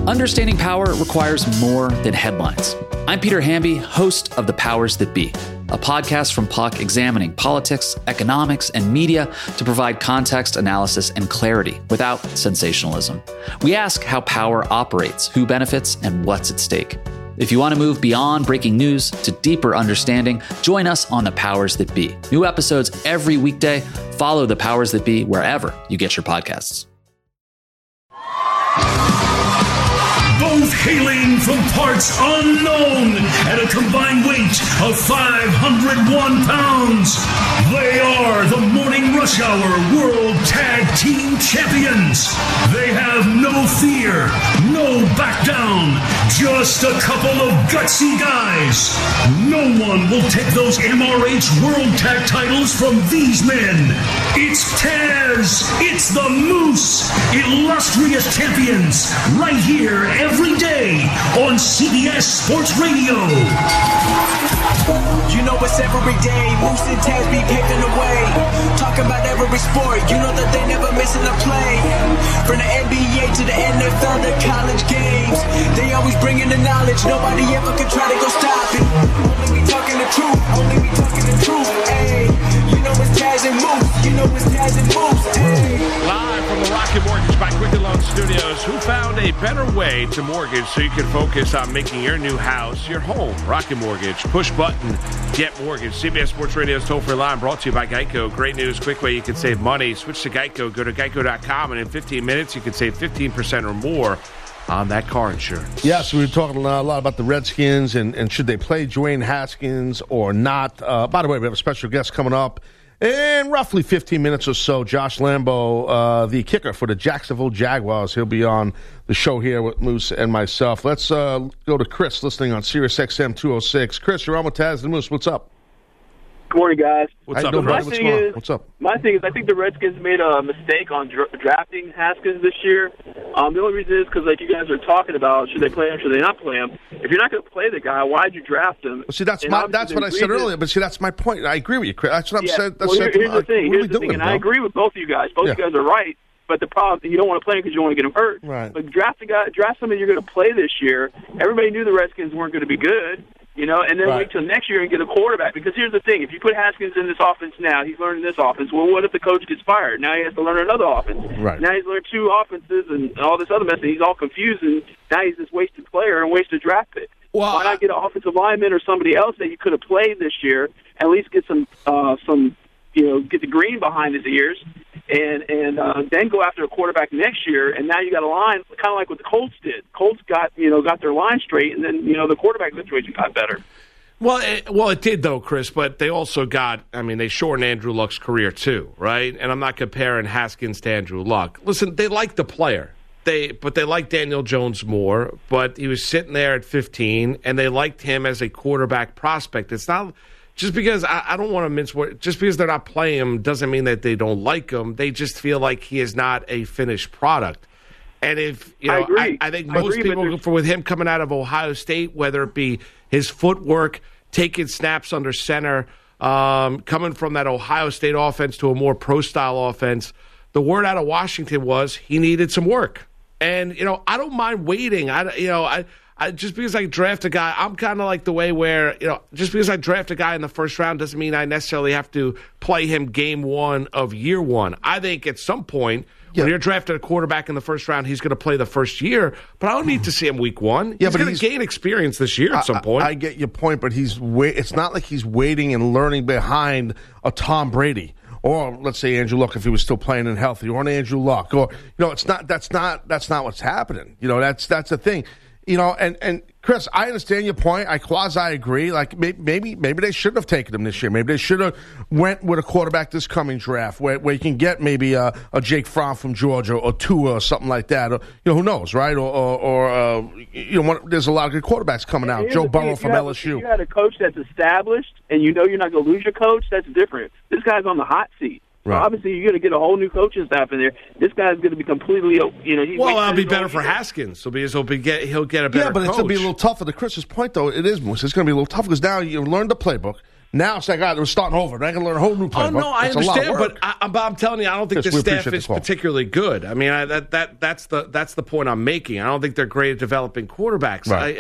Understanding power requires more than headlines. I'm Peter Hamby, host of The Powers That Be, a podcast from Puck examining politics, economics, and media to provide context, analysis, and clarity without sensationalism. We ask how power operates, who benefits, and what's at stake. If you want to move beyond breaking news to deeper understanding, join us on The Powers That Be. New episodes every weekday. Follow The Powers That Be wherever you get your podcasts. Both hailing from parts unknown at a combined weight of 501 pounds, they are the Morning Rush Hour World Tag Team Champions. They have no fear, no back down, just a couple of gutsy guys. No one will take those MRH World Tag titles from these men. It's Taz, it's the Moose, illustrious champions, right here every day on CBS Sports Radio. You know it's every day, Moose and Taz be paving the way. Talking about every sport, you know that they never missing a play. From the NBA to the NFL, the college games, they always bringing the knowledge, nobody ever can try to go stop it. Only we talking the truth, only we talking the truth, ayy. You know it's Taz and Moose, you know it's Taz and Moose, ayy. Live from the Rocket Mortgage by Quicken Loan Studios, who found a better way to mortgage so you can focus on making your new house your home. Rocket Mortgage, push button, get mortgage. CBS Sports Radio's toll-free line brought to you by Geico. Great news, quick way you can save money. Switch to Geico, go to geico.com, and in 15 minutes you can save 15% or more on that car insurance. Yes, we were talking a lot about the Redskins and should they play Dwayne Haskins or not. By the way, we have a special guest coming up in roughly 15 minutes or so. Josh Lambo, the kicker for the Jacksonville Jaguars. He'll be on the show here with Moose and myself. Let's go to Chris listening on Sirius XM 206. Chris, you're on with Taz and Moose. What's up? Good morning, guys. What's up, Chris? What's up? My thing is, I think the Redskins made a mistake on drafting Haskins this year. The only reason is because, like you guys are talking about, should they play him, should they not play him? If you're not going to play the guy, why'd you draft him? Well, see, that's what I said earlier. But see, that's my point. I agree with you, Chris. That's what I'm saying. Here's the thing. And I agree with both of you guys. Both of you guys are right. But the problem, you don't want to play him because you don't want to get him hurt. Right. But draft somebody you're going to play this year. Everybody knew the Redskins weren't going to be good. You know, and then wait till next year and get a quarterback. Because here's the thing. If you put Haskins in this offense now, he's learning this offense. Well, what if the coach gets fired? Now he has to learn another offense. Right. Now he's learned two offenses and all this other mess, and he's all confused, and now he's this wasted player and wasted draft pick. Well, why not get an offensive lineman or somebody else that you could have played this year, at least get some get the green behind his ears, and then go after a quarterback next year, and now you got a line kind of like what the Colts did. Colts got their line straight, and then the quarterback situation got better. Well, it did though, Chris. But they also they shortened Andrew Luck's career too, right? And I'm not comparing Haskins to Andrew Luck. Listen, they like the player. But they like Daniel Jones more. But he was sitting there at 15, and they liked him as a quarterback prospect. It's not. Just because I don't want to mince words, just because they're not playing him doesn't mean that they don't like him. They just feel like he is not a finished product. And if I think most people, with him coming out of Ohio State, whether it be his footwork, taking snaps under center, coming from that Ohio State offense to a more pro-style offense, the word out of Washington was he needed some work. And I don't mind waiting. Just because I draft a guy, I'm kind of like the way where, just because I draft a guy in the first round doesn't mean I necessarily have to play him game one of year one. I think at some point, when you're drafting a quarterback in the first round, he's going to play the first year, but I don't need to see him week one. He's going to gain experience this year at some point. I get your point, but it's not like he's waiting and learning behind a Tom Brady. Or let's say Andrew Luck if he was still playing and healthy, or an Andrew Luck. Or it's not that's not what's happening. That's the thing. And Chris, I understand your point. I quasi-agree. Like, maybe they shouldn't have taken him this year. Maybe they should have went with a quarterback this coming draft where you can get maybe a Jake Fromm from Georgia or Tua or something like that. Or, who knows, right? Or there's a lot of good quarterbacks coming out. Joe Burrow from LSU. If you had a coach that's established and you're not going to lose your coach, that's different. This guy's on the hot seat. Right. So obviously, you're going to get a whole new coaching staff in there. This guy's going to be completely, it'll be better for Haskins. He'll get a better coach. Yeah, but it's going to be a little tougher. To Chris's point, though, it is, Moose. It's going to be a little tough because now you learned the playbook. Now it's like, we're starting over. They're going to learn a whole new play. Oh, no, I understand, but I'm telling you, I don't think Yes, the we staff appreciate is the call. particularly good. I mean, that's the point I'm making. I don't think they're great at developing quarterbacks. Right,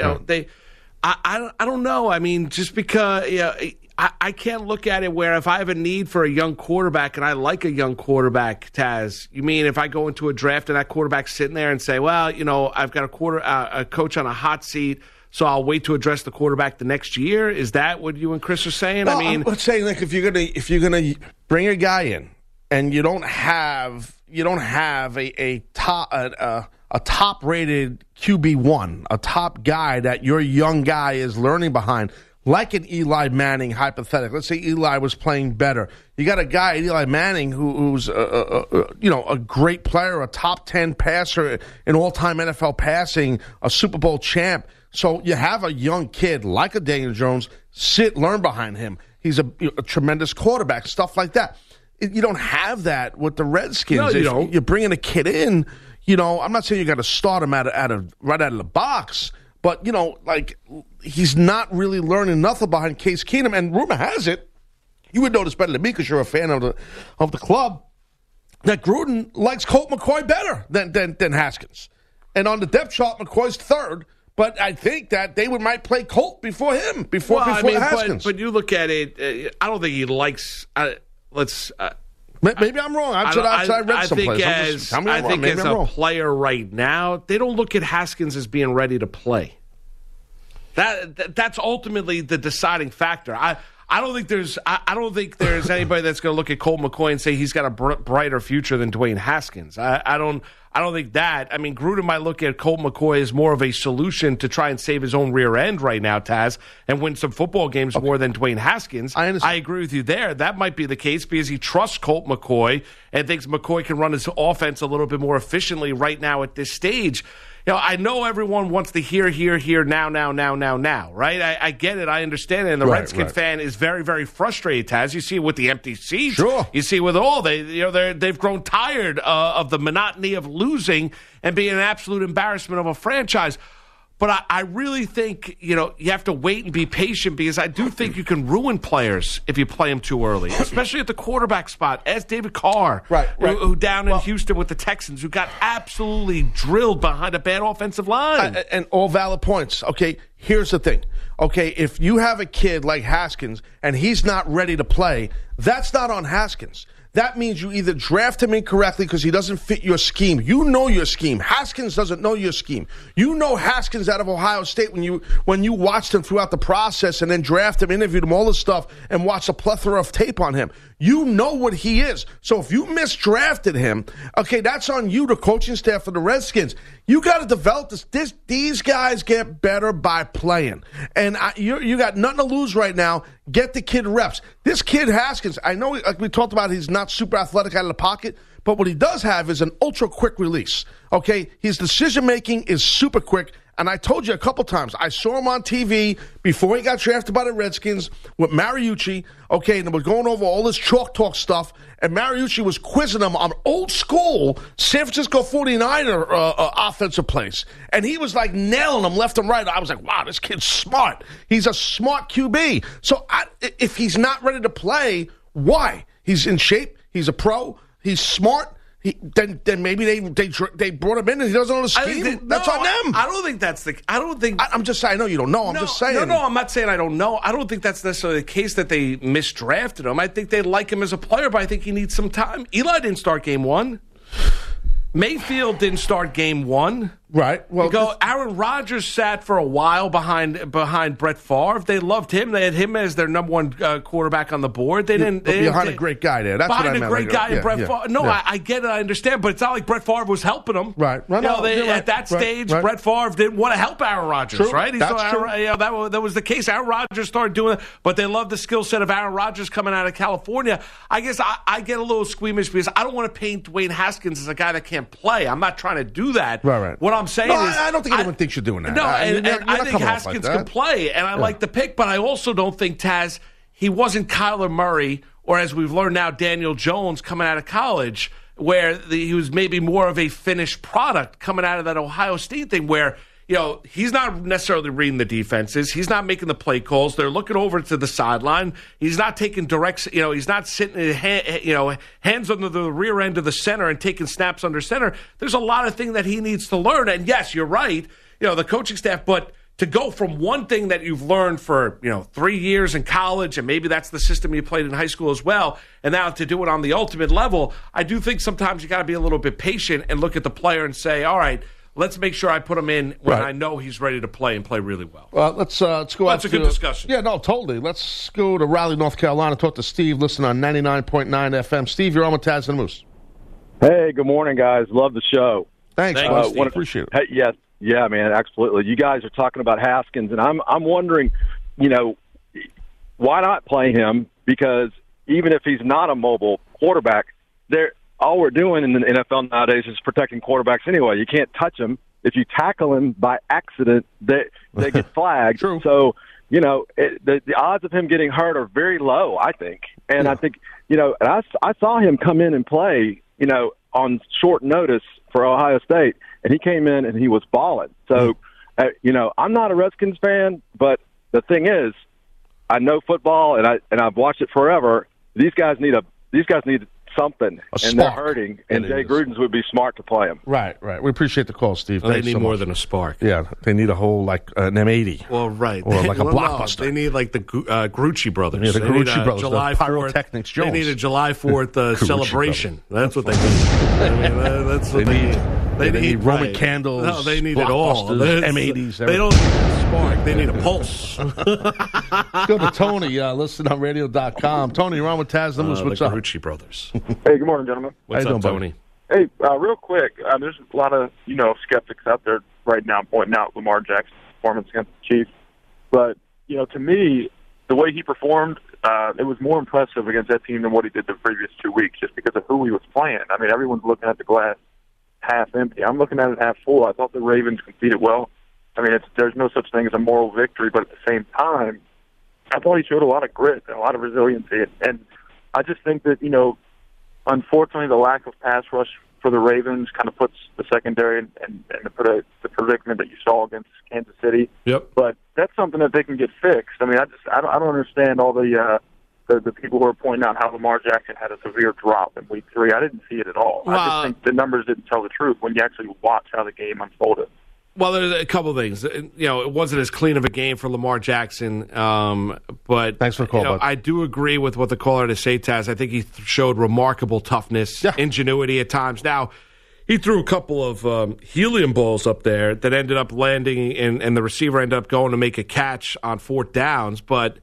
I don't know. I mean, just because I can't look at it where if I have a need for a young quarterback and I like a young quarterback, Taz, you mean if I go into a draft and that quarterback's sitting there and say, well, I've got a coach on a hot seat, so I'll wait to address the quarterback the next year? Is that what you and Chris are saying? Well, I mean, let's say like if you're gonna bring a guy in and you don't have a top rated QB1, a top guy that your young guy is learning behind, like an Eli Manning hypothetical. Let's say Eli was playing better. You got a guy, Eli Manning, who's a great player, a top 10 passer in all-time NFL passing, a Super Bowl champ. So you have a young kid like a Daniel Jones, learn behind him. He's a tremendous quarterback, stuff like that. You don't have that with the Redskins. No, you don't. You're bringing a kid in, I'm not saying you got to start him right out of the box, but, he's not really learning nothing behind Case Keenum. And rumor has it, you would know this better than me because you're a fan of the club, that Gruden likes Colt McCoy better than Haskins. And on the depth chart, McCoy's third. But I think that they might play Colt before him, before Haskins. But you look at it, I don't think he likes. Maybe I'm wrong. I read someplace. I think as a player right now, they don't look at Haskins as being ready to play. That's ultimately the deciding factor. I don't think there's anybody that's going to look at Colt McCoy and say he's got a brighter future than Dwayne Haskins. I don't think that. I mean, Gruden might look at Colt McCoy as more of a solution to try and save his own rear end right now, Taz, and win some football games more than Dwayne Haskins. I agree with you there. That might be the case because he trusts Colt McCoy and thinks McCoy can run his offense a little bit more efficiently right now at this stage. I know everyone wants to hear, now, right? I get it. I understand it. And the Redskin fan is very, very frustrated, Taz. You see it with the empty seats. Sure. You see it with all. They've grown tired of the monotony of losing and being an absolute embarrassment of a franchise. But I really think, you have to wait and be patient because I do think you can ruin players if you play them too early, especially at the quarterback spot, as David Carr, who down in Houston with the Texans, who got absolutely drilled behind a bad offensive line. And all valid points. Okay, here's the thing. Okay, if you have a kid like Haskins and he's not ready to play, that's not on Haskins. That means you either draft him incorrectly because he doesn't fit your scheme. You know your scheme. Haskins doesn't know your scheme. You know Haskins out of Ohio State when you watched him throughout the process and then drafted him, interviewed him, all this stuff, and watched a plethora of tape on him. You know what he is. So if you misdrafted him, okay, that's on you, the coaching staff of the Redskins. You got to develop this. These guys get better by playing. And you got nothing to lose right now. Get the kid reps. This kid Haskins, I know, like we talked about, he's not super athletic out of the pocket, but what he does have is an ultra-quick release. Okay? His decision-making is super quick. And I told you a couple times, I saw him on TV before he got drafted by the Redskins with Mariucci, okay, and they were going over all this chalk talk stuff, and Mariucci was quizzing him on old school San Francisco 49er offensive plays. And he was like nailing them left and right. I was like, wow, this kid's smart. He's a smart QB. So if he's not ready to play, why? He's in shape. He's a pro. He's smart. Then maybe they brought him in and he doesn't know the scheme. That's on them. I don't think that's the. I don't think. I'm just saying. I know you don't know. I'm just saying. No. I'm not saying I don't know. I don't think that's necessarily the case that they misdrafted him. I think they like him as a player, but I think he needs some time. Eli didn't start game one. Mayfield didn't start game one. Right. Well, Aaron Rodgers sat for a while behind Brett Favre. They loved him. They had him as their number one quarterback on the board. They didn't behind a great guy there. That's what I meant. Behind a great guy in Brett Favre. No, yeah. I get it. I understand, but it's not like Brett Favre was helping him. Right. At that stage, Brett Favre didn't want to help Aaron Rodgers. True. Right. That's true. That was the case. Aaron Rodgers started doing it, but they love the skill set of Aaron Rodgers coming out of California. I guess I get a little squeamish because I don't want to paint Dwayne Haskins as a guy that can't play. I'm not trying to do that. Right. What I'm saying is, I don't think anyone thinks you're doing that. No, and I think Haskins can play, and I like the pick, but I also don't think, Taz, he wasn't Kyler Murray, or as we've learned now, Daniel Jones coming out of college, where he was maybe more of a finished product coming out of that Ohio State thing, where he's not necessarily reading the defenses. He's not making the play calls. They're looking over to the sideline. He's not taking directs. He's not sitting, hands under the rear end of the center and taking snaps under center. There's a lot of things that he needs to learn. And yes, you're right. The coaching staff, but to go from one thing that you've learned for 3 years in college, and maybe that's the system you played in high school as well, and now to do it on the ultimate level, I do think sometimes you got to be a little bit patient and look at the player and say, all right, let's make sure I put him in when I know he's ready to play and play really well. Let's go out to... That's a good discussion. Yeah, no, totally. Let's go to Raleigh, North Carolina, talk to Steve, listen on 99.9 FM. Steve, you're on with Taz and the Moose. Hey, good morning, guys. Love the show. Thanks, Steve. Appreciate it. Hey, yes. Yeah, man, absolutely. You guys are talking about Haskins, and I'm wondering, why not play him? Because even if he's not a mobile quarterback, all we're doing in the NFL nowadays is protecting quarterbacks anyway. You can't touch them. If you tackle him by accident, they get flagged. True. So, the odds of him getting hurt are very low, I think. And I think, and I saw him come in and play, on short notice for Ohio State, and he came in and he was balling. So, I'm not a Redskins fan, but the thing is, I know football and I've watched it forever. These guys need something, and they're hurting. And Jay Gruden's would be smart to play him. Right. We appreciate the call, Steve. Well, they need more than a spark. Yeah, they need a whole an M80. Well, right, or like a blockbuster. No, they need like the Grucci brothers. The Grucci brothers, July the Pyrotechnics 4th. Jones. They need a July 4th celebration. That's what they need. That's what they need. They need Roman candles. No, they need it all. M80s. They don't need a spark. They need a pulse. Let's go to Tony. Listen on radio.com. Tony, you're on with Taz the Moose. What's up? The Grucci brothers. Hey, good morning, gentlemen. What's up, Tony? Hey, real quick, there's a lot of, skeptics out there right now pointing out Lamar Jackson's performance against the Chiefs. But, to me, the way he performed, it was more impressive against that team than what he did the previous 2 weeks just because of who he was playing. I mean, everyone's looking at the glass half empty. I'm looking at it half full. I thought the Ravens competed well. I mean, there's no such thing as a moral victory, but at the same time, I thought he showed a lot of grit and a lot of resiliency. And I just think that, unfortunately, the lack of pass rush for the Ravens kind of puts the secondary in the predicament that you saw against Kansas City. Yep. But that's something that they can get fixed. I mean, I don't understand all the people who are pointing out how Lamar Jackson had a severe drop in Week 3. I didn't see it at all. Well, I just think the numbers didn't tell the truth when you actually watch how the game unfolded. Well, there's a couple of things. It wasn't as clean of a game for Lamar Jackson, but thanks for the call, bud. I do agree with what the caller had to say, Taz. I think he showed remarkable toughness, ingenuity at times. Now, he threw a couple of helium balls up there that ended up landing, and the receiver ended up going to make a catch on 4th downs, but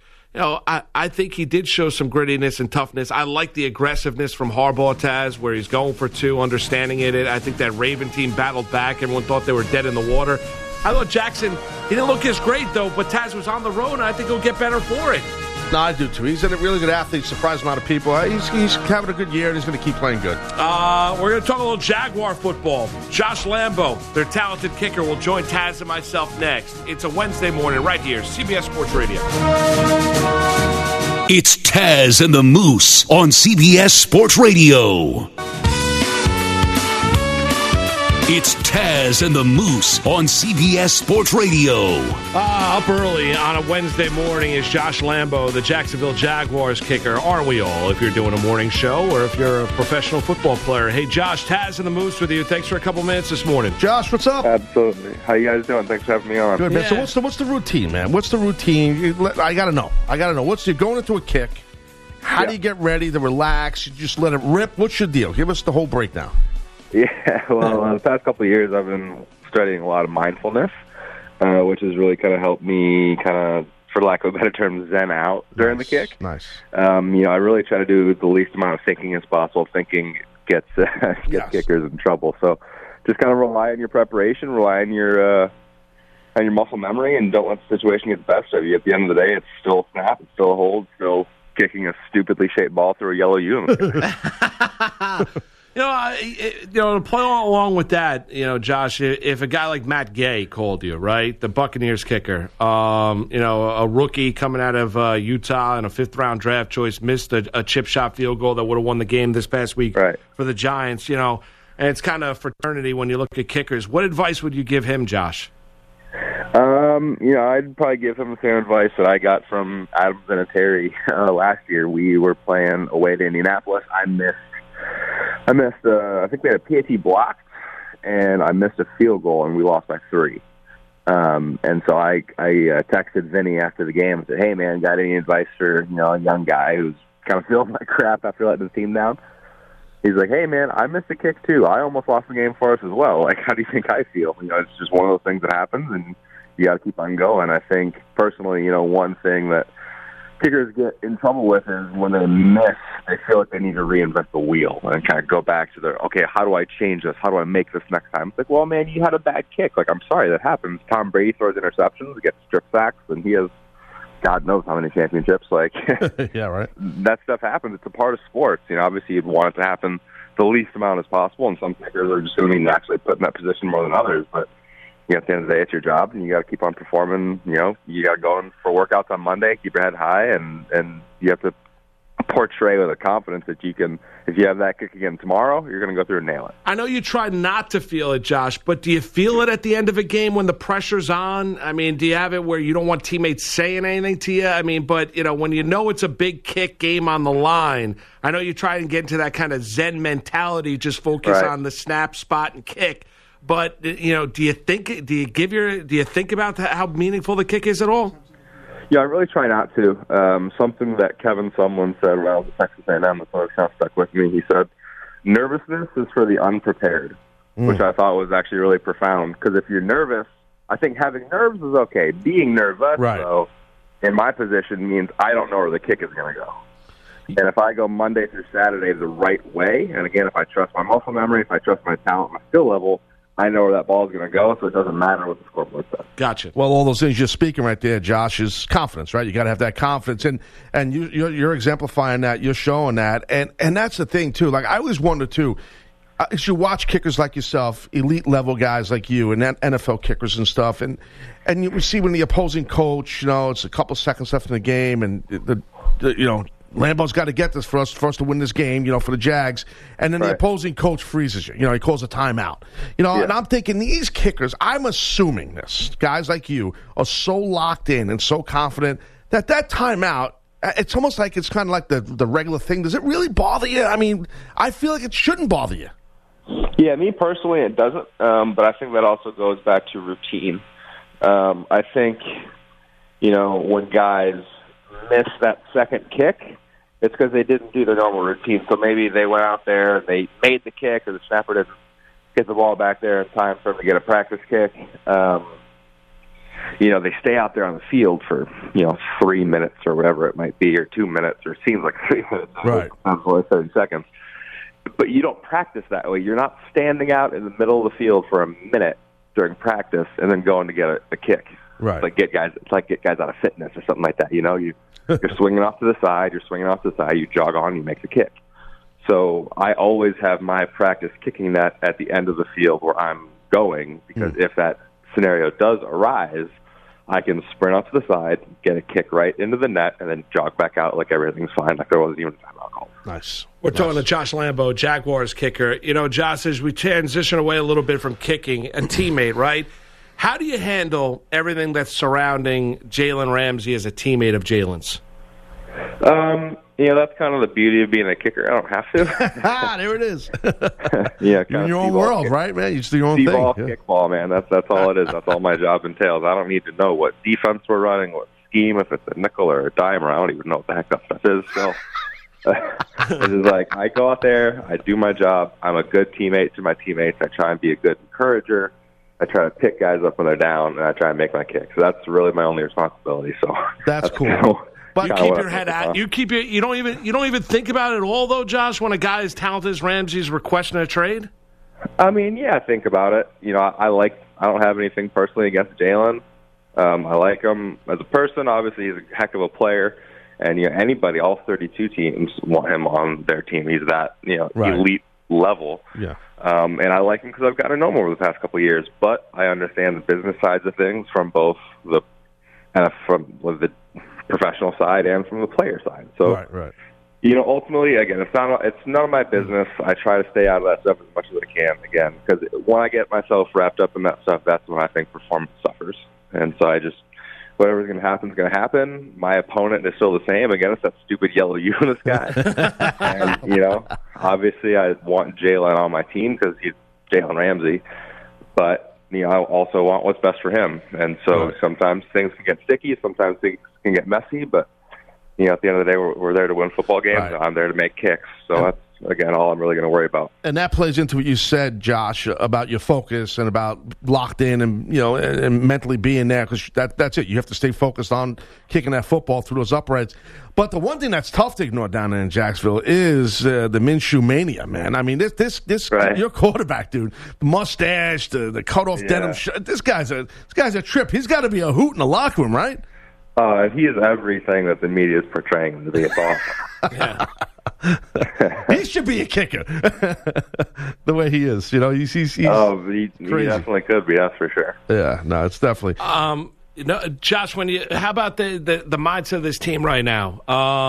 I think he did show some grittiness and toughness. I like the aggressiveness from Harbaugh, Taz, where he's going for 2, understanding it. I think that Raven team battled back. Everyone thought they were dead in the water. I thought Jackson, he didn't look as great, though, but Taz was on the road, and I think he'll get better for it. No, I do, too. He's a really good athlete, surprised a lot of people. He's having a good year, and he's going to keep playing good. We're going to talk a little Jaguar football. Josh Lambo, their talented kicker, will join Taz and myself next. It's a Wednesday morning right here, CBS Sports Radio. It's Taz and the Moose on CBS Sports Radio. It's Taz and the Moose on CBS Sports Radio. Up early on a Wednesday morning is Josh Lambo, the Jacksonville Jaguars kicker. Aren't we all, if you're doing a morning show or if you're a professional football player? Hey, Josh, Taz and the Moose with you. Thanks for a couple minutes this morning. Josh, what's up? Absolutely. How you guys doing? Thanks for having me on. Good, man. So what's the routine, man? What's the routine? I got to know. What's you're going into a kick? How do you get ready to relax? You just let it rip? What's your deal? Give us the whole breakdown. Yeah, well, the past couple of years I've been studying a lot of mindfulness, which has really kind of helped me for lack of a better term, zen out during the kick. Nice. I really try to do the least amount of thinking as possible. Thinking gets kickers in trouble. So just kind of rely on your preparation, rely on your muscle memory, and don't let the situation get the best of you. At the end of the day, it's still a snap, it's still a hold, still kicking a stupidly shaped ball through a yellow U. To play along with that, Josh, if a guy like Matt Gay called you, right, the Buccaneers kicker, a rookie coming out of Utah and a 5th-round draft choice, missed a chip shot field goal that would have won the game this past week for the Giants, and it's kind of fraternity when you look at kickers. What advice would you give him, Josh? I'd probably give him the same advice that I got from Adam Vinatieri last year. We were playing away to Indianapolis. I missed. I think we had a PAT blocked, and I missed a field goal, and we lost by 3. And so I texted Vinny after the game and said, "Hey man, got any advice for a young guy who's kind of feeling like crap after letting the team down?" He's like, "Hey man, I missed a kick too. I almost lost the game for us as well. Like, how do you think I feel? It's just one of those things that happens, and you got to keep on going." I think personally, one thing that kickers get in trouble with is when they miss, they feel like they need to reinvent the wheel and kind of go back to their, okay, how do I change this? How do I make this next time? It's like, well, man, you had a bad kick. Like, I'm sorry, that happens. Tom Brady throws interceptions, gets strip sacks, and he has God knows how many championships. Like, yeah, right. That stuff happens. It's a part of sports. Obviously you'd want it to happen the least amount as possible, and some kickers are just going to be naturally put in that position more than others, but at the end of the day, it's your job, and you got to keep on performing. You got to go in for workouts on Monday, keep your head high, and you have to portray with a confidence that you can, if you have that kick again tomorrow, you're going to go through and nail it. I know you try not to feel it, Josh, but do you feel it at the end of a game when the pressure's on? I mean, do you have it where you don't want teammates saying anything to you? I mean, but, when it's a big kick game on the line, I know you try and get into that kind of Zen mentality, just focus on the snap, spot, and kick. But do you think about how meaningful the kick is at all? Yeah, I really try not to. Something that Kevin Sumlin said when I was at Texas A&M that kind of stuck with me. He said, "Nervousness is for the unprepared," which I thought was actually really profound. Because if you're nervous, I think having nerves is okay. Being nervous, though, in my position means I don't know where the kick is going to go. And if I go Monday through Saturday the right way, and again, if I trust my muscle memory, if I trust my talent, my skill level, I know where that ball is going to go, so it doesn't matter what the scoreboard says. Gotcha. Well, all those things you're speaking right there, Josh, is confidence, right? You got to have that confidence, and you're exemplifying that. You're showing that, and that's the thing too. Like, I always wonder too, as you watch kickers like yourself, elite level guys like you, and NFL kickers and stuff, and you see when the opposing coach, it's a couple seconds left in the game, and Lambeau's got to get this for us to win this game, for the Jags. And then the opposing coach freezes you. He calls a timeout. And I'm thinking these kickers, I'm assuming this, guys like you, are so locked in and so confident that timeout, it's almost like it's kind of like the regular thing. Does it really bother you? I mean, I feel like it shouldn't bother you. Yeah, me personally, it doesn't. But I think that also goes back to routine. I think, when guys miss that second kick, it's because they didn't do their normal routine. So maybe they went out there and they made the kick, or the snapper didn't get the ball back there in time for them to get a practice kick. They stay out there on the field for 3 minutes or whatever it might be, or 2 minutes, or it seems like 3 minutes. Right. Only 30 seconds. But you don't practice that way. You're not standing out in the middle of the field for a minute during practice and then going to get a kick. Right. It's like get guys out of fitness or something like that. You're swinging off to the side. You jog on. You make the kick. So I always have my practice kicking that at the end of the field where I'm going, because if that scenario does arise, I can sprint off to the side, get a kick right into the net, and then jog back out like everything's fine, like there wasn't even a timeout call. Nice. We're talking to Josh Lambeau, Jaguars kicker. Josh, as we transition away a little bit from kicking, a teammate, right? How do you handle everything that's surrounding Jalen Ramsey as a teammate of Jalen's? That's kind of the beauty of being a kicker. I don't have to. There it is. You're in your own world, right, man? You just do your own thing. D-ball, kickball, man. That's all it is. That's all my job entails. I don't need to know what defense we're running, what scheme, if it's a nickel or a dime, or I don't even know what the heck that stuff is. So it's just like, I go out there, I do my job. I'm a good teammate to my teammates. I try and be a good encourager. I try to pick guys up when they're down, and I try and make my kick. So that's really my only responsibility. So that's cool. But you keep your head out. You don't even think about it at all, though, Josh. When a guy as talented as Ramsey's requesting a trade. I mean, yeah, I think about it. I don't have anything personally against Jalen. I like him as a person. Obviously, he's a heck of a player, and anybody, all 32 teams want him on their team. He's that elite level. Yeah. And I like him because I've got to know him over the past couple of years. But I understand the business sides of things from both the professional side and from the player side. So, right. Ultimately, again, it's none of my business. I try to stay out of that stuff as much as I can, again, because when I get myself wrapped up in that stuff, that's when I think performance suffers. And so whatever's going to happen is going to happen. My opponent is still the same. Again, it's that stupid yellow Unis guy. And, obviously I want Jalen on my team because he's Jalen Ramsey. But, I also want what's best for him. And so sometimes things can get sticky. Sometimes things can get messy. But, at the end of the day, we're there to win football games. Right. I'm there to make kicks. So that's, again, all I'm really going to worry about. And that plays into what you said, Josh, about your focus and about locked in and, and mentally being there, because that's it. You have to stay focused on kicking that football through those uprights. But the one thing that's tough to ignore down there in Jacksonville is the Minshew mania, man. I mean, this right. Your quarterback, dude, the mustache, the cut-off denim shirt, this guy's a trip. He's got to be a hoot in the locker room, right? He is everything that the media is portraying him to be. It's awesome. He should be a kicker. The way he is, he's he definitely could be. That's for sure. Yeah, no, it's definitely. Josh, how about the mindset of this team right now?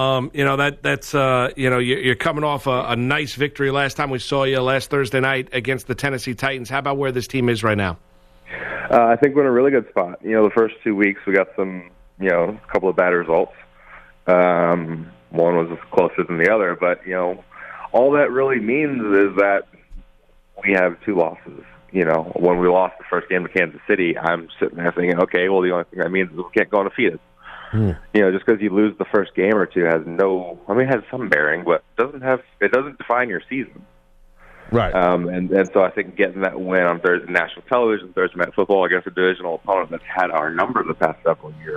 You're coming off a nice victory last time we saw you last Thursday night against the Tennessee Titans. How about where this team is right now? I think we're in a really good spot. The first 2 weeks we got some. A couple of bad results. One was closer than the other, but, all that really means is that we have 2 losses. When we lost the first game to Kansas City, I'm sitting there thinking, okay, well, the only thing that means is we can't go undefeated. Just because you lose the first game or two has it has some bearing, but it doesn't define your season. Right. And so I think getting that win on Thursday national television, Thursday Night Football against a divisional opponent that's had our number the past several years,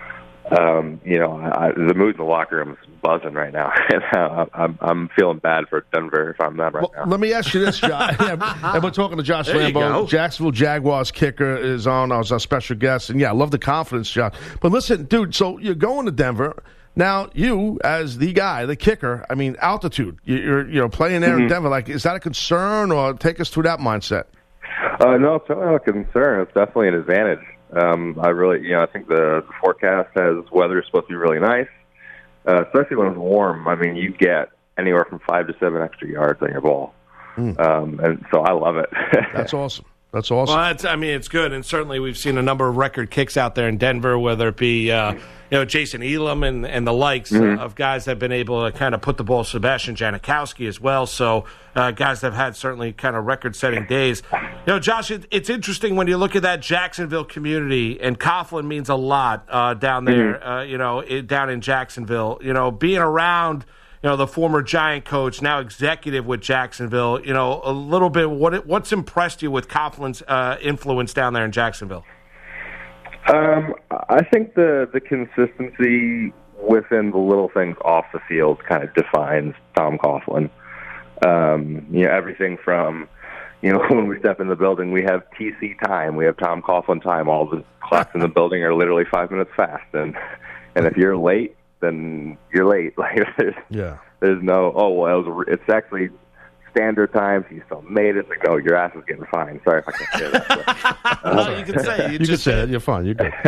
the mood in the locker room is buzzing right now. I'm feeling bad for Denver if I'm not right now. Let me ask you this, Josh. And we're talking to Josh Lambo. Jacksonville Jaguars kicker is on. I was our special guest. And, I love the confidence, Josh. But listen, dude, so you're going to Denver. Now, you, as the guy, the kicker, altitude, you're playing there in Denver. Like, is that a concern, or take us through that mindset? No, it's not a concern. It's definitely an advantage. I think the forecast has weather is supposed to be really nice, especially when it's warm. You get anywhere from 5 to 7 extra yards on your ball. And so I love it. That's awesome. That's awesome. Well, it's good, and certainly we've seen a number of record kicks out there in Denver, whether it be Jason Elam and the likes of guys that have been able to kind of put the ball. Sebastian Janikowski as well. So guys that have had certainly kind of record-setting days. Josh, it's interesting when you look at that Jacksonville community, and Coughlin means a lot down there. Down in Jacksonville. Being around. The former Giant coach, now executive with Jacksonville, a little bit, what's impressed you with Coughlin's influence down there in Jacksonville? I think the consistency within the little things off the field kind of defines Tom Coughlin. Everything from, when we step in the building, we have TC time, we have Tom Coughlin time. All the clocks in the building are literally 5 minutes fast. And if you're late, then you're late. Like there's no, it's actually standard times. You still made it. Like, your ass is getting fined. Sorry if I can't say that. Well, you can say it. You can say it. You're fine. You're good.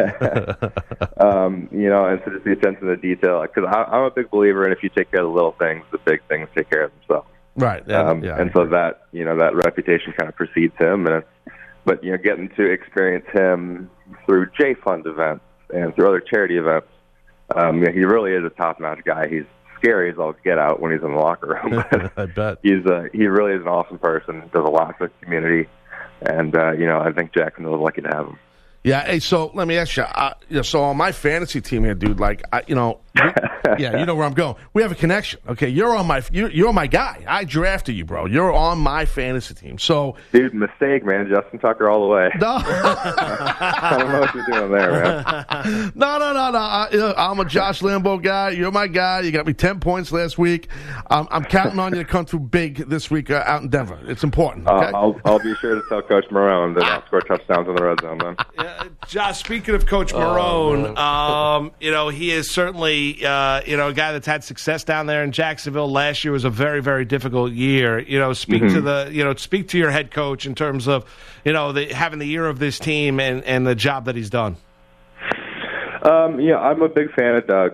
And so just the attention to detail. Because I'm a big believer in if you take care of the little things, the big things take care of themselves. Right. And so that, that reputation kind of precedes him. But getting to experience him through J-Fund events and through other charity events, he really is a top-notch guy. He's scary as all get out when he's in the locker room. I bet. He really is an awesome person, does a lot for the community, and, I think Jacksonville is lucky to have him. Yeah, hey, so let me ask you. So on my fantasy team here, dude, you know where I'm going. We have a connection. Okay, you're my guy. I drafted you, bro. You're on my fantasy team. So, dude, mistake, man. Justin Tucker all the way. No, I don't know what you're doing there, man. No. I'm a Josh Lambo guy. You're my guy. You got me 10 points last week. I'm counting on you to come through big this week out in Denver. It's important. Okay? I'll be sure to tell Coach Marone to not score touchdowns in the red zone, man. Josh, speaking of Coach Marone, he is certainly a guy that's had success down there in Jacksonville. Last year was a very, very difficult year. Speak to your head coach in terms of having the year of this team and the job that he's done. I'm a big fan of Doug.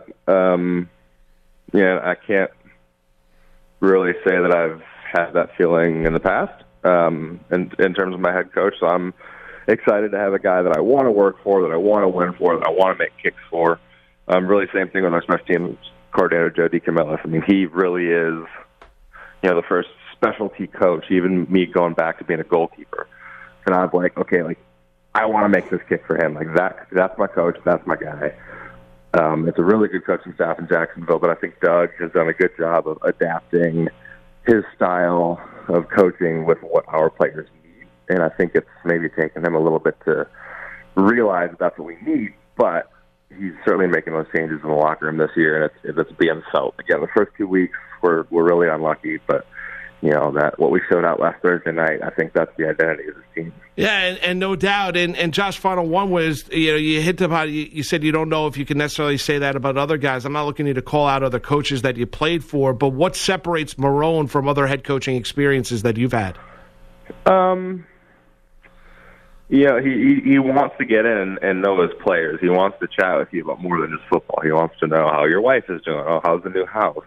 I can't really say that I've had that feeling in the past in terms of my head coach. So I'm excited to have a guy that I want to work for, that I want to win for, that I want to make kicks for. Really same thing with our special teams coordinator, Joe DeCamillis. I mean, he really is, the first specialty coach, even me going back to being a goalkeeper. And I was like, okay, I want to make this kick for him. That's my coach. That's my guy. It's a really good coaching staff in Jacksonville, but I think Doug has done a good job of adapting his style of coaching with what our players need. And I think it's maybe taken him a little bit to realize that's what we need, but he's certainly making those changes in the locker room this year, and it's being felt. Again, the first 2 weeks we're really unlucky, but that what we showed out last Thursday night, I think that's the identity of this team. Yeah, and no doubt. And Josh, final one was, you hit about, you said you don't know if you can necessarily say that about other guys. I'm not looking you to call out other coaches that you played for, but what separates Marrone from other head coaching experiences that you've had? He wants to get in and know his players. He wants to chat with you about more than just football. He wants to know how your wife is doing. Oh, how's the new house?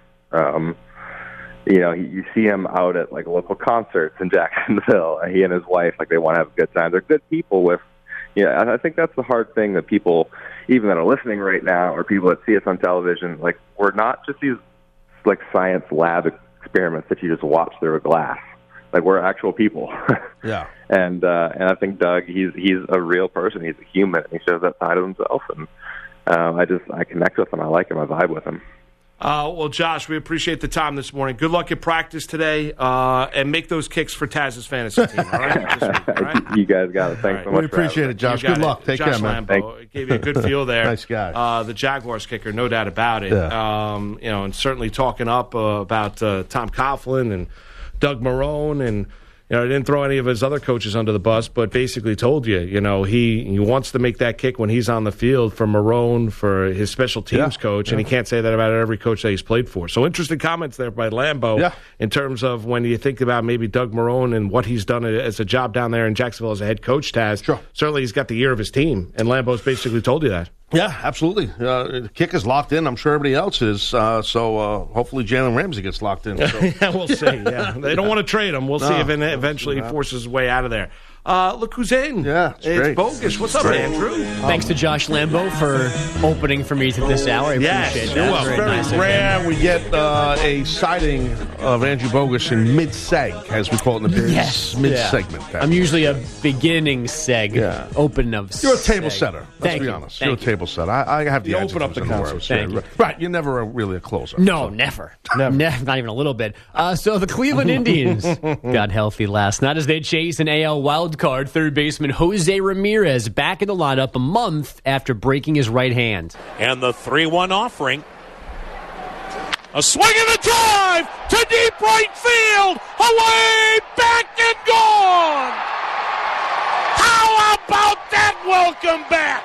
You see him out at local concerts in Jacksonville. He and his wife, they want to have a good time. They're good people with, I think that's the hard thing that people, even that are listening right now, or people that see us on television, we're not just these science lab experiments that you just watch through a glass. We're actual people. Yeah. And I think Doug, he's a real person. He's a human. And he shows that side of himself. And I connect with him. I like him. I vibe with him. Well, Josh, we appreciate the time this morning. Good luck at practice today, and make those kicks for Taz's fantasy team. All right? This week, all right? You guys got it. Thanks so much. We appreciate it, Josh. Good luck. Take Josh care, man. Lambo gave you a good feel there. Nice guy. The Jaguars kicker, no doubt about it. Yeah. And certainly talking up about Tom Coughlin and Doug Marrone, and I didn't throw any of his other coaches under the bus, but basically told you, he wants to make that kick when he's on the field for Marrone, for his special teams coach, and he can't say that about every coach that he's played for. So interesting comments there by Lambo in terms of when you think about maybe Doug Marrone and what he's done as a job down there in Jacksonville as a head coach, Taz. Sure. Certainly he's got the ear of his team, and Lambo's basically told you that. Yeah, absolutely. The kick is locked in. I'm sure everybody else is. So hopefully Jalen Ramsey gets locked in. So. Yeah, we'll see. Yeah, they don't want to trade him. We'll see if eventually he forces his way out of there. Look who's in. Yeah, it's Bogus. What's up, Andrew? Thanks to Josh Lambo for opening for me to this hour. I appreciate that. It's very rare we get a sighting of Andrew Bogus in mid-seg, as we call it in the business. Mid-segment. Yeah. I'm usually a beginning seg, open of You're a table seg. setter. Let's be honest. You're a table setter. I have the open up the conversation. Right, you're never really a closer. No, never. Not even a little bit. So the Cleveland Indians got healthy last night as they chase an AL wildcard. Third baseman Jose Ramirez back in the lineup a month after breaking his right hand. And the 3-1 offering. A swing and a drive to deep right field. Away, back and gone. How about that welcome back?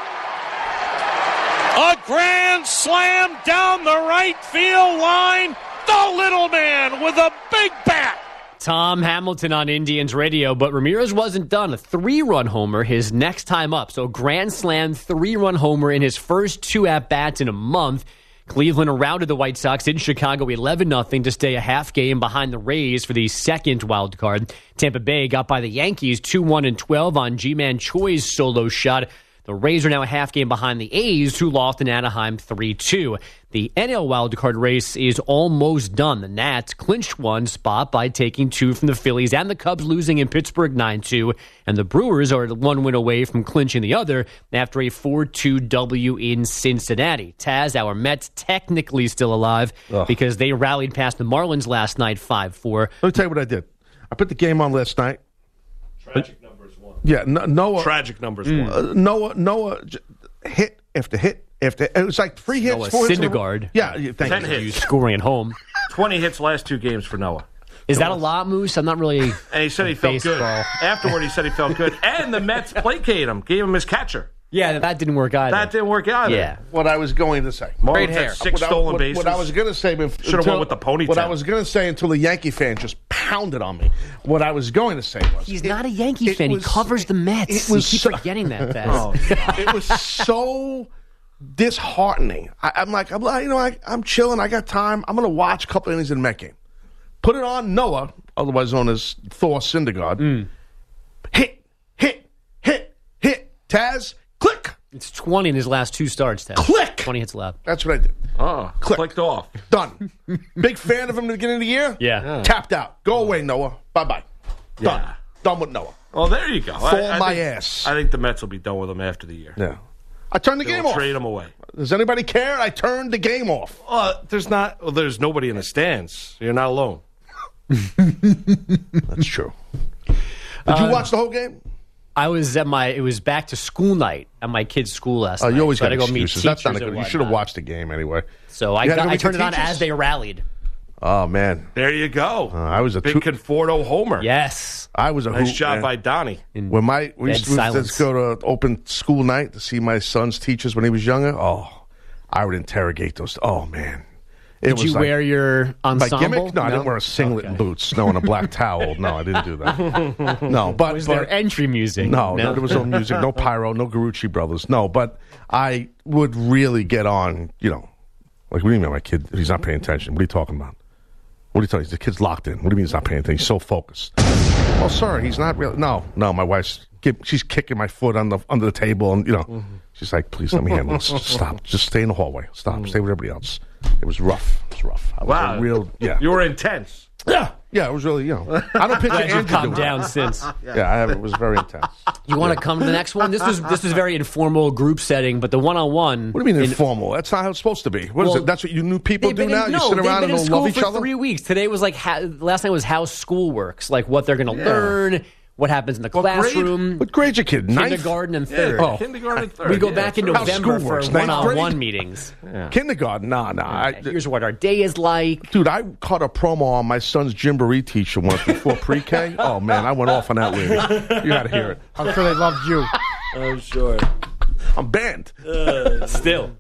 A grand slam down the right field line. The little man with a big bat. Tom Hamilton on Indians radio, but Ramirez wasn't done. A 3-run homer his next time up. So grand slam, 3-run homer in his first 2 at-bats in a month. Cleveland routed the White Sox in Chicago 11-0 to stay a half game behind the Rays for the second wild card. Tampa Bay got by the Yankees 2-1-12 on G-Man Choi's solo shot. The Rays are now a half game behind the A's, who lost in Anaheim 3-2. The NL wildcard race is almost done. The Nats clinched one spot by taking 2 from the Phillies and the Cubs losing in Pittsburgh 9-2. And the Brewers are 1 win away from clinching the other after a 4-2 W in Cincinnati. Taz, our Mets technically still alive because they rallied past the Marlins last night 5-4. Let me tell you what I did. I put the game on last night. Tragic numbers one. Yeah, Noah. Tragic numbers one. Noah hit after hit. It was like 3 hits, Noah 4 hits. Syndergaard. Yeah, thank 10 you. hits. Scoring at home. 20 hits last 2 games for Noah. Is that a lot, Moose? I'm not really. And he said he felt good. Afterward, he said he felt good. And the Mets placated him, gave him his catcher. Yeah, that didn't work either. That didn't work either. Yeah. What I was going to say. Marlins had 6 stolen bases. What I was going to say. Should have won with the ponytail. What I was going to say until the Yankee fan just pounded on me. What I was going to say was. He's not a Yankee fan. He covers the Mets. You keep forgetting that, Taz. It was so disheartening. I'm chilling. I got time. I'm going to watch a couple innings in the Met game. Put it on Noah, otherwise known as Thor Syndergaard. Hit. Taz, click. It's 20 in his last 2 starts, Ted. Click. 20 hits allowed. That's what I did. Oh, clicked off. Done. Big fan of him at the beginning of the year. Yeah. Tapped out. Go away, Noah. Bye-bye. Done. Yeah. Done with Noah. Well, there you go. Fall my think, ass. I think the Mets will be done with him after the year. Yeah. I turned the game off. Trade him away. Does anybody care? I turned the game off. There's nobody in the stands. You're not alone. That's true. Did you watch the whole game? I was it was back to school night at my kid's school last night. You always so I got had to go meet excuses. That's not a teachers good. and You should have whatnot. watched the game anyway. So You had to go I meet turned your it on teachers? as they rallied. Oh man, There you go. I was a big Conforto homer. Yes. I was a Nice hoot, job man. by Donnie. When we used to silence. go to open school night to see my son's teachers when he was younger. Oh, I would interrogate those. Oh man, Did you wear your my ensemble? gimmick? No, I didn't wear a singlet and boots. No, and a black towel. No, I didn't do that. No, but Was there entry music? No, there was no music, no pyro, no Garucci Brothers. No, but I would really get on. Like, what do you mean, my kid? He's not paying attention. What are you talking about? What are you talking about? The kid's locked in. What do you mean he's not paying attention? He's so focused. Well, sir, he's not really. No, my wife's she's kicking my foot under the table, and she's like, please let me handle this. Stop. Just stay in the hallway. Stop. Stay with everybody else. It was rough. It was rough. I was Wow. a real. Yeah. You were intense. Yeah, it was really. I don't picture Glad Andrew you've calmed doing down it. since. Yeah, it was very intense. You want to come to the next one? This was very informal group setting, but the one-on-one. What do you mean informal? That's not how it's supposed to be. What is it? That's what you new people do now? You sit around and don't love each for other? 3 weeks. Today was like last night was how school works, like what they're going to learn, what happens in the classroom. What grade's your kid? Ninth? Kindergarten and third. Oh. Kindergarten and third. We go back in How November school for works. Ninth one-on-one grade? meetings. Kindergarten? Nah. Here's what our day is like. Dude, I caught a promo on my son's Gymboree teacher once before pre-K. Oh, man, I went off on that lady. You got to hear it. I'm sure they loved you. I'm sure. I'm banned. Still.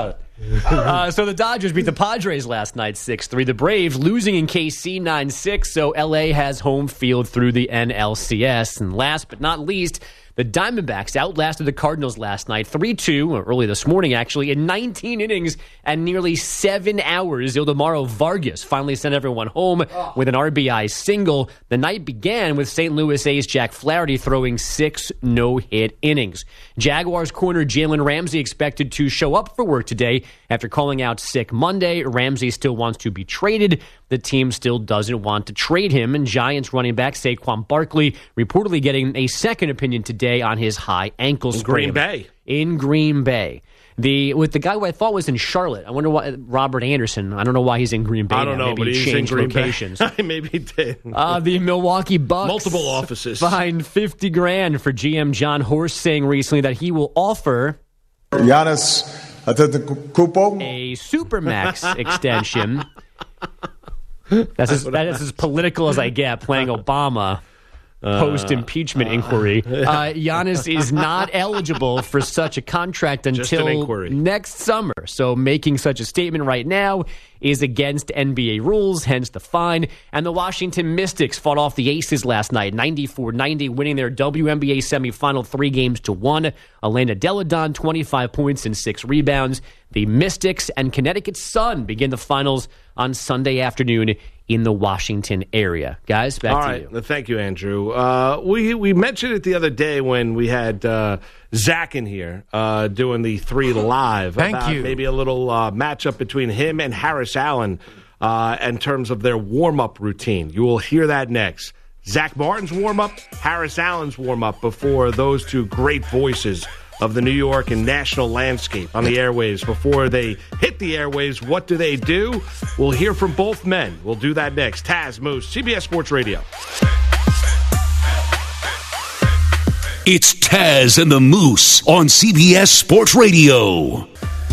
So the Dodgers beat the Padres last night 6-3. The Braves losing in KC 9-6, so LA has home field through the NLCS. And last but not least, the Diamondbacks outlasted the Cardinals last night 3-2, or early this morning actually, in 19 innings and nearly 7 hours. Ildemaro Vargas finally sent everyone home with an RBI single. The night began with St. Louis ace Jack Flaherty throwing 6 no-hit innings. Jaguars corner Jalen Ramsey expected to show up for work today after calling out sick Monday. Ramsey still wants to be traded. The team still doesn't want to trade him, and Giants running back Saquon Barkley reportedly getting a second opinion today on his high ankle sprain. In Green Bay. With the guy who I thought was in Charlotte. I wonder why Robert Anderson. I don't know why he's in Green Bay. I don't know, Maybe but he he's in changed Green locations. Bay. Maybe he did. The Milwaukee Bucks Multiple offices. fined $50,000 for GM John Horst saying recently that he will offer Giannis Antetokounmpo a Supermax extension. That's as political as I get, playing Obama post-impeachment inquiry. Giannis is not eligible for such a contract until next summer. So making such a statement right now is against NBA rules, hence the fine. And the Washington Mystics fought off the Aces last night, 94-90, winning their WNBA semifinal 3-1. Elena Deladon, 25 points and 6 rebounds. The Mystics and Connecticut Sun begin the finals on Sunday afternoon in the Washington area. Guys, back to you. Well, thank you, Andrew. We mentioned it the other day when we had Zach in here doing the 3 Live. Thank you. Maybe a little matchup between him and Harris Allen in terms of their warm-up routine. You will hear that next. Zach Martin's warm-up, Harris Allen's warm-up before those two great voices of the New York and national landscape on the airwaves. Before they hit the airwaves, what do? We'll hear from both men. We'll do that next. Taz Moose, CBS Sports Radio. It's Taz and the Moose on CBS Sports Radio.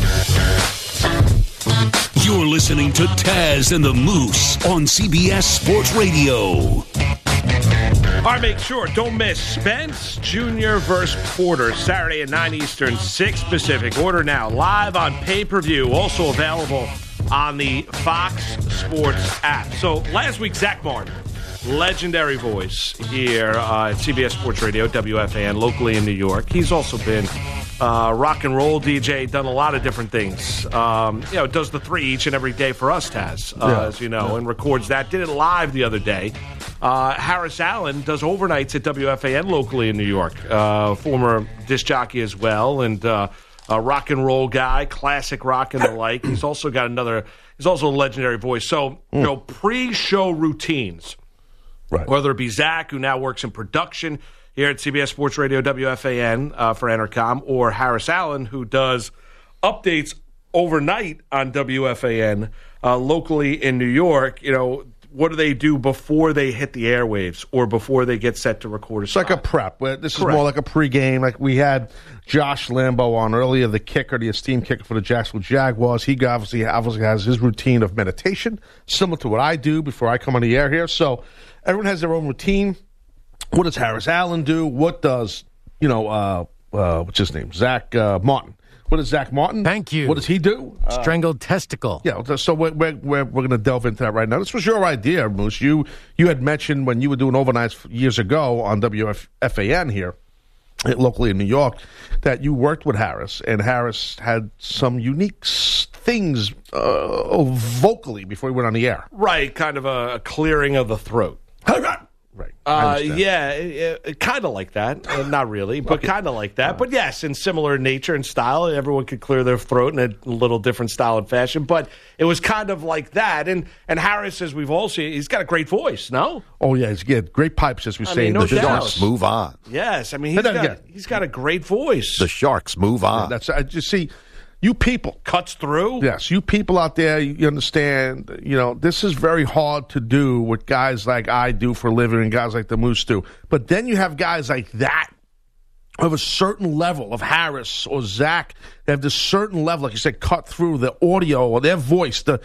You're listening to Taz and the Moose on CBS Sports Radio. All right, make sure, don't miss Spence Jr. versus Porter, Saturday at 9 Eastern, 6 Pacific. Order now, live on pay-per-view, also available on the Fox Sports app. So last week, Zach Martin, legendary voice here at CBS Sports Radio, WFAN, locally in New York. He's also been rock and roll DJ, done a lot of different things. Does the 3 each and every day for us, Taz, as you know, and records that. Did it live the other day Harris Allen does overnights at WFAN locally in New York. Former disc jockey as well, and a rock and roll guy, classic rock and the like. He's also got he's also a legendary voice. So, pre-show routines, right? Whether it be Zach, who now works in production here at CBS Sports Radio WFAN for Entercom, or Harris Allen, who does updates overnight on WFAN locally in New York. What do they do before they hit the airwaves or before they get set to record a spot? It's like a prep. This is more like a pregame. Like we had Josh Lambo on earlier, the kicker, the esteemed kicker for the Jacksonville Jaguars. He obviously has his routine of meditation, similar to what I do before I come on the air here. So everyone has their own routine. What does Harris Allen do? What does, what's his name? Zach Martin. What is Zach Martin? Thank you. What does he do? Strangled testicle. Yeah, so we're going to delve into that right now. This was your idea, Moose. You had mentioned when you were doing overnights years ago on WFAN here, locally in New York, that you worked with Harris, and Harris had some unique things vocally before he went on the air. Right, kind of a clearing of the throat. Right. Yeah, kind of like that. Not really, but kind of like that. But yes, in similar nature and style, everyone could clear their throat in a little different style and fashion. But it was kind of like that. And Harris, as we've all seen, he's got a great voice, no? Oh, yeah, he's got great pipes, as we say. The Sharks move on. Yes, I mean, he's got a great voice. The Sharks move on. Yeah, you see, you people. Cuts through? Yes, you people out there, you understand, this is very hard to do what guys like I do for a living and guys like the Moose do. But then you have guys like that of a certain level of Harris or Zach. They have this certain level, like you said, cut through the audio or their voice, the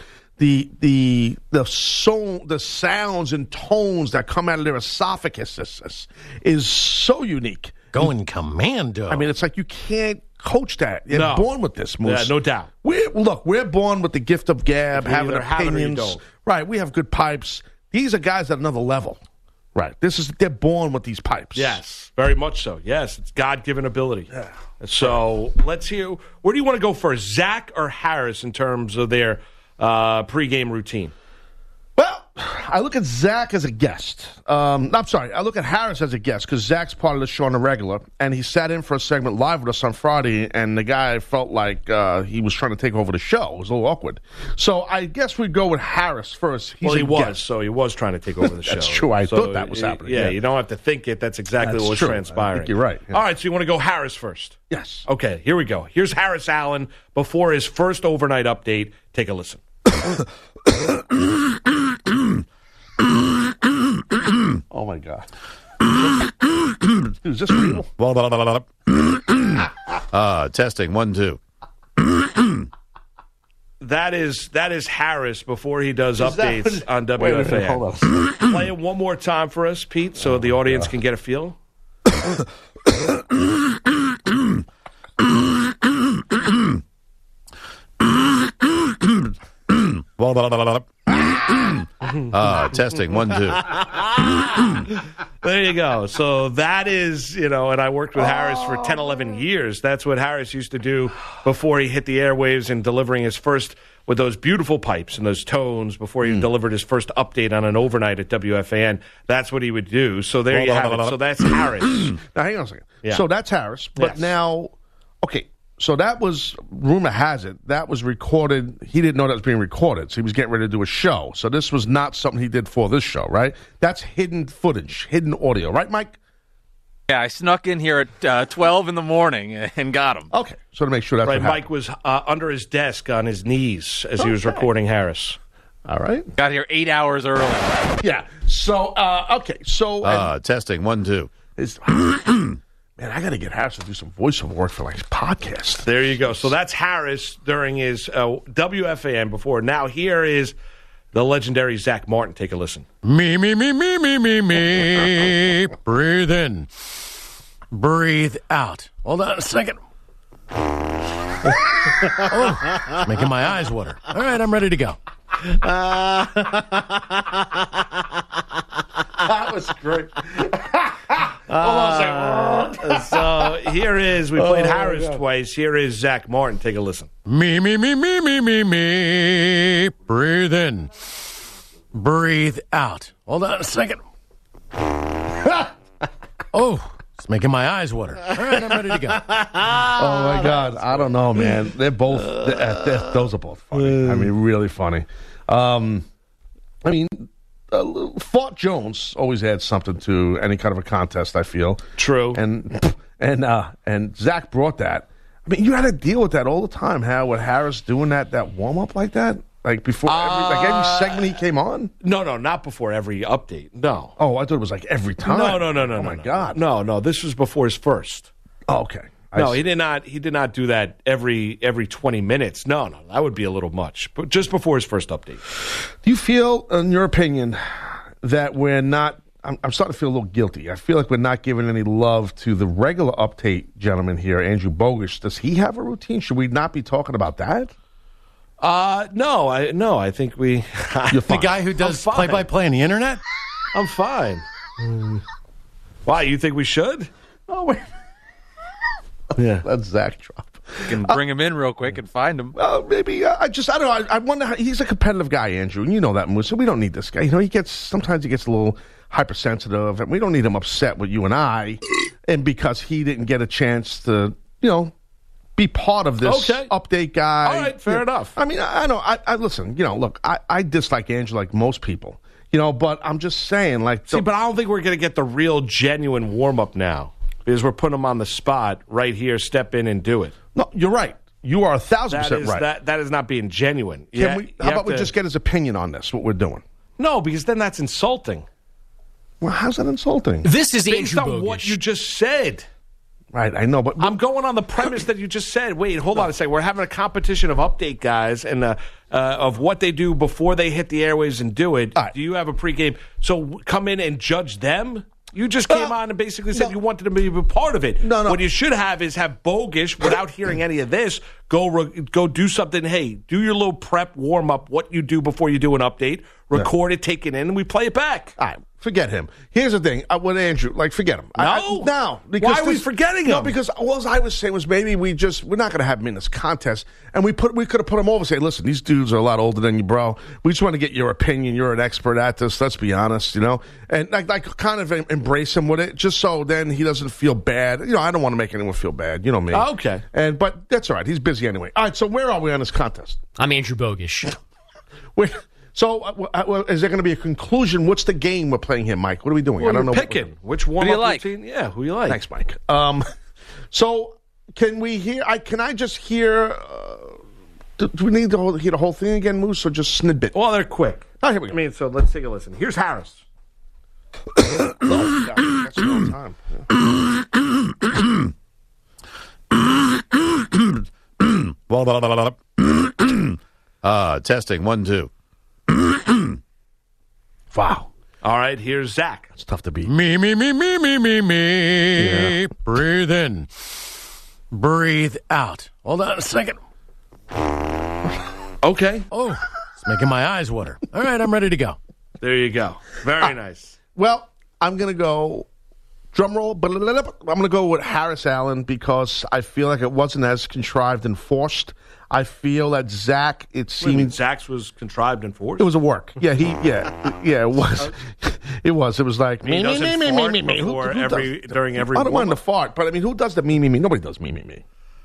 sounds and tones that come out of their esophagus is so unique. Going commando. I mean, it's like you can't coach that. You're born with this, Moose. Yeah, no doubt. We're born with the gift of gab, having opinions. Don't. Right, we have good pipes. These are guys at another level. Right, they're born with these pipes. Yes, very much so. Yes, it's God-given ability. Yeah. So let's hear. Where do you want to go first, Zach or Harris, in terms of their pregame routine? Well, I look at Zach as a guest. I'm sorry, I look at Harris as a guest because Zach's part of the show on the regular, and he sat in for a segment live with us on Friday, and the guy felt like he was trying to take over the show. It was a little awkward. So I guess we'd go with Harris first. He was trying to take over the show. That's true. I thought that was happening. Yeah, you don't have to think it. That's exactly what was transpiring. I think you're right. Yeah. All right, so you want to go Harris first? Yes. Okay, here we go. Here's Harris Allen before his first overnight update. Take a listen. Oh, my God. Is this real? Testing, 1, 2. That is Harris before he does updates on WFAN. Hold on. Play it one more time for us, Pete, so the audience can get a feel. Testing, 1, 2. There you go. So that is, and I worked with Harris for 10, 11 years. That's what Harris used to do before he hit the airwaves and delivering his first, with those beautiful pipes and those tones, before he delivered his first update on an overnight at WFAN. That's what he would do. So there you have it. So that's Harris. Now, hang on a second. Yeah. So that's Harris. But now, okay. So that was, rumor has it, that was recorded. He didn't know that was being recorded, so he was getting ready to do a show. So this was not something he did for this show, right? That's hidden footage, hidden audio, right, Mike? Yeah, I snuck in here at 12 in the morning and got him. Okay, so to make sure that's right. What happened. Mike was under his desk on his knees as he was recording Harris. All right. Got here 8 hours early. Yeah. So, okay. So, testing, 1, 2. Man, I got to get Harris to do some voiceover work for his podcast. There you go. So that's Harris during his WFAN before. Now here is the legendary Zach Martin. Take a listen. Me. Breathe in. Breathe out. Hold on a second. Making my eyes water. All right, I'm ready to go. That was great. So here is, we played Harris twice. Here is Zach Martin. Take a listen. Me. Breathe in. Breathe out. Hold on a second. Oh, it's making my eyes water. All right, I'm ready to go. Oh my God, I don't know, man. They're both. Those are both funny. I mean, really funny. Fort Jones always adds something to any kind of a contest, I feel. True. And Zach brought that. I mean, you had to deal with that all the time, with Harris doing that warm-up like that? Like before every segment he came on? No, not before every update. No. Oh, I thought it was like every time. No. Oh, my God. No, this was before his first. Oh, okay. He did not do that every 20 minutes. No, that would be a little much. But just before his first update. Do you feel, in your opinion, that we're not... I'm starting to feel a little guilty. I feel like we're not giving any love to the regular update gentleman here, Andrew Bogusch. Does he have a routine? Should we not be talking about that? No. I think we... The guy who does play-by-play on the internet? I'm fine. Why, you think we should? Oh, wait. Yeah. Let Zach drop. You can bring him in real quick and find him. Maybe. I don't know. I wonder how... He's a competitive guy, Andrew, and you know that, Moose. So we don't need this guy. Sometimes he gets a little hypersensitive, and we don't need him upset with you and I, and because he didn't get a chance to, be part of this update guy. All right, fair enough. I mean, I know. I listen. Look, I dislike Andrew like most people. But I'm just saying, like. See, but I don't think we're going to get the real, genuine warm up now because we're putting him on the spot right here. Step in and do it. No, you're right. You are 1,000% right. That is not being genuine. How about we just get his opinion on this? What we're doing? No, because then that's insulting. Well, how's that insulting? This is based on what you just said. Right, I know, but I'm going on the premise that you just said. Wait, hold on a second. We're having a competition of update guys and of what they do before they hit the airwaves and do it. Right. Do you have a pregame? So come in and judge them? You just came on and basically said you wanted to be a part of it. No. What you should have is have Bogusch, without hearing any of this, go do something. Hey, do your little prep, warm up, what you do before you do an update. Record it, take it in, and we play it back. All right. Forget him. Here's the thing with Andrew. Forget him. No. Because why are we forgetting him? No, because all I was saying was maybe we're not going to have him in this contest, and we could have put him over and say, listen, these dudes are a lot older than you, bro. We just want to get your opinion. You're an expert at this. Let's be honest, and kind of embrace him with it, just so then he doesn't feel bad. I don't want to make anyone feel bad. You know me. Okay. But that's all right. He's busy anyway. All right. So where are we on this contest? I'm Andrew Bogusch. So, is there going to be a conclusion? What's the game we're playing here, Mike? What are we doing? I don't know. Picking which one do you like? Routine? Yeah, who you like? Thanks, Mike. So, can we hear? Can I just hear? Do we need to hear the whole thing again, Moose, or just snippet? Well, they're quick. Oh, here we go. So let's take a listen. Here's Harris. Testing 1 2. Wow. All right, here's Zach. It's tough to beat. Me. Yeah. Breathe in. Breathe out. Hold on a second. Okay. Oh, it's making my eyes water. All right, I'm ready to go. There you go. Very nice. Well, I'm going to go, drum roll, but I'm going to go with Harris Allen because I feel like it wasn't as contrived and forced. I feel that Zach, it seemed... Zach's was contrived and forced? It was a work. Yeah, it was. It was. It was like... Me. During every I don't mind the fart, but I mean, who does the me? Nobody does me. Me.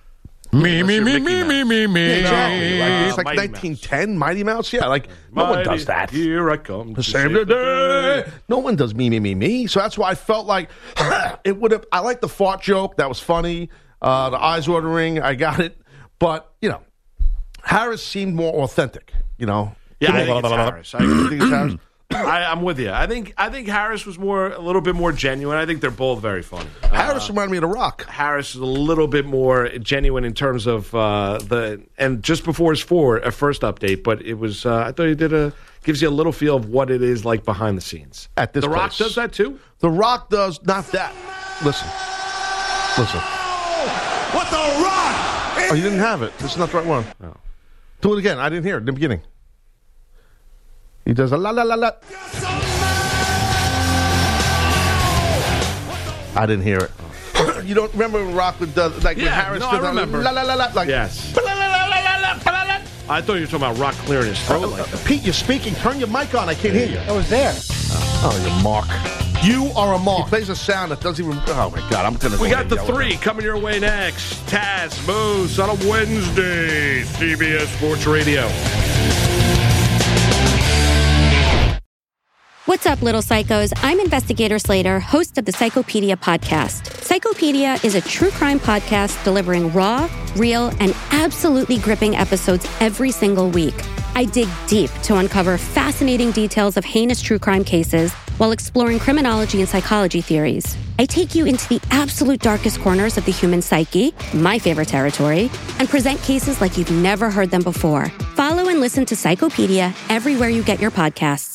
Exactly. It's like 1910, Mighty Mouse. Yeah, no one does that. Here I come. Save the day. No one does me. So that's why I felt like it would have... I like the fart joke. That was funny. The eyes watering. I got it. But, Harris seemed more authentic, Yeah, I think it's Harris. I'm with you. I think Harris was a little bit more genuine. I think they're both very funny. Harris reminded me of The Rock. Harris is a little bit more genuine in terms of and just before his first update, but it was I thought he gives you a little feel of what it is like behind the scenes. At this The place. Rock does that too? The Rock does not that. Listen. What The Rock? Oh, you didn't have it. This is not the right one. No. Do it again. I didn't hear it in the beginning. He does a la la la la. I didn't hear it. You don't remember when Rock would do, when Harris did I remember. La la la la, yes. I thought you were talking about Rock clearing his throat like that. Pete, you're speaking. Turn your mic on. I can't hear you. I was there. Oh, you mark. You are a mark. He plays a sound that doesn't even. Oh my God! I'm gonna. We got the 3 coming your way next. Taz Moose on a Wednesday. CBS Sports Radio. What's up, little psychos? I'm Investigator Slater, host of the Psychopedia podcast. Psychopedia is a true crime podcast delivering raw, real, and absolutely gripping episodes every single week. I dig deep to uncover fascinating details of heinous true crime cases while exploring criminology and psychology theories. I take you into the absolute darkest corners of the human psyche, my favorite territory, and present cases like you've never heard them before. Follow and listen to Psychopedia everywhere you get your podcasts.